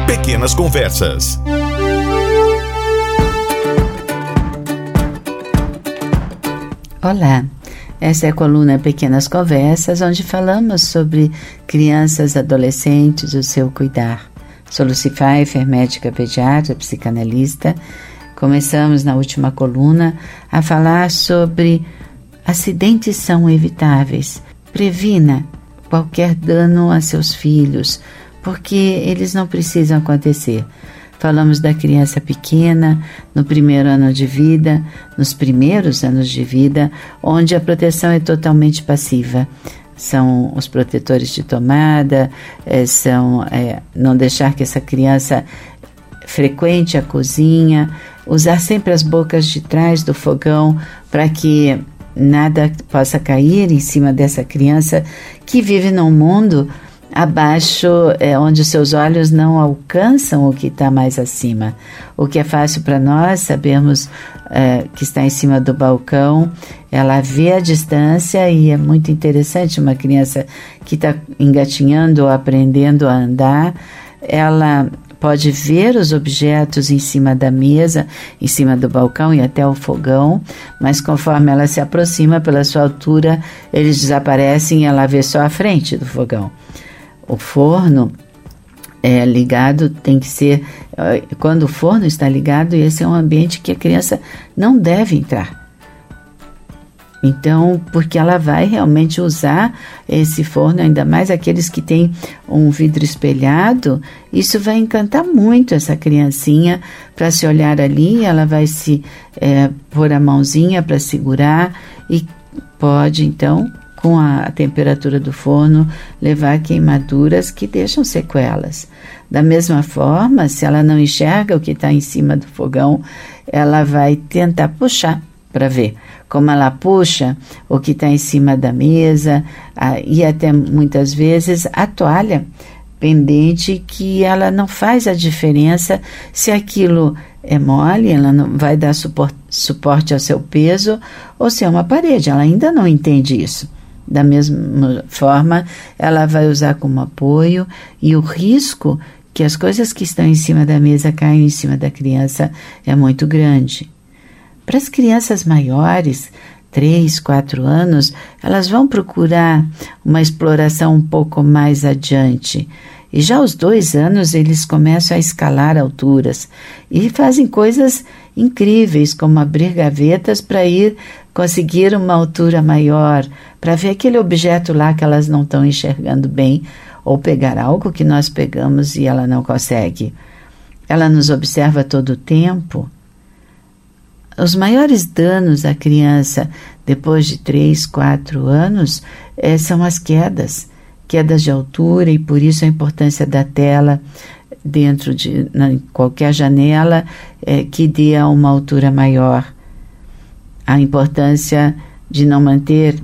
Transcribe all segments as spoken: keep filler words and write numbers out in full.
Pequenas Conversas. Olá, essa é a coluna Pequenas Conversas, onde falamos sobre crianças, adolescentes, o seu cuidar. Sou Lucy Pfeiffer, médica pediatra, psicanalista. Começamos na última coluna a falar sobre acidentes são evitáveis. Previna qualquer dano a seus filhos, porque eles não precisam acontecer. Falamos da criança pequena, no primeiro ano de vida, nos primeiros anos de vida, onde a proteção é totalmente passiva. São os protetores de tomada, é, são é, não deixar que essa criança frequente a cozinha, usar sempre as bocas de trás do fogão para que nada possa cair em cima dessa criança que vive num mundo abaixo, é, onde os seus olhos não alcançam o que está mais acima. O que é fácil para nós, sabemos é, que está em cima do balcão, ela vê a distância e é muito interessante uma criança que está engatinhando ou aprendendo a andar, ela pode ver os objetos em cima da mesa, em cima do balcão e até o fogão, mas conforme ela se aproxima pela sua altura, eles desaparecem e ela vê só a frente do fogão. O forno é ligado, tem que ser, quando o forno está ligado, esse é um ambiente que a criança não deve entrar. Então, porque ela vai realmente usar esse forno, ainda mais aqueles que têm um vidro espelhado, isso vai encantar muito essa criancinha para se olhar ali, ela vai se é, pôr a mãozinha para segurar e pode então, com a temperatura do forno, levar queimaduras que deixam sequelas. Da mesma forma, se ela não enxerga o que está em cima do fogão, ela vai tentar puxar para ver. Como ela puxa o que está em cima da mesa a, e até muitas vezes a toalha pendente, que ela não faz a diferença se aquilo é mole, ela não vai dar supor, suporte ao seu peso, ou se é uma parede, ela ainda não entende isso. Da mesma forma, ela vai usar como apoio, e o risco que as coisas que estão em cima da mesa caiam em cima da criança é muito grande. Para as crianças maiores, três, quatro anos, elas vão procurar uma exploração um pouco mais adiante. E já aos dois anos eles começam a escalar alturas e fazem coisas incríveis, como abrir gavetas para ir conseguir uma altura maior, para ver aquele objeto lá que elas não estão enxergando bem, ou pegar algo que nós pegamos e ela não consegue. Ela nos observa todo o tempo. Os maiores danos à criança depois de três, quatro anos é, são as quedas, quedas de altura, e por isso a importância da tela dentro de na, qualquer janela é, que dê a uma altura maior. A importância de não manter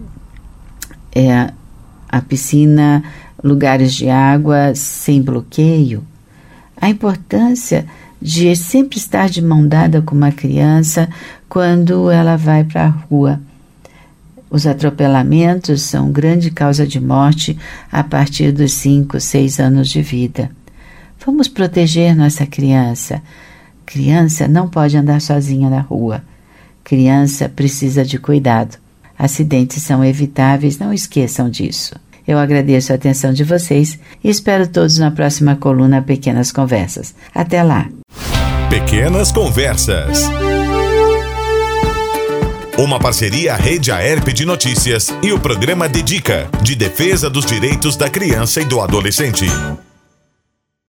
é, a piscina, lugares de água sem bloqueio. A importância de sempre estar de mão dada com uma criança quando ela vai para a rua. Os atropelamentos são grande causa de morte a partir dos cinco, seis anos de vida. Vamos proteger nossa criança. Criança não pode andar sozinha na rua. Criança precisa de cuidado. Acidentes são evitáveis, não esqueçam disso. Eu agradeço a atenção de vocês e espero todos na próxima coluna Pequenas Conversas. Até lá! Pequenas Conversas. Uma parceria Rede Aerp de Notícias e o programa Dedica, de defesa dos direitos da criança e do adolescente.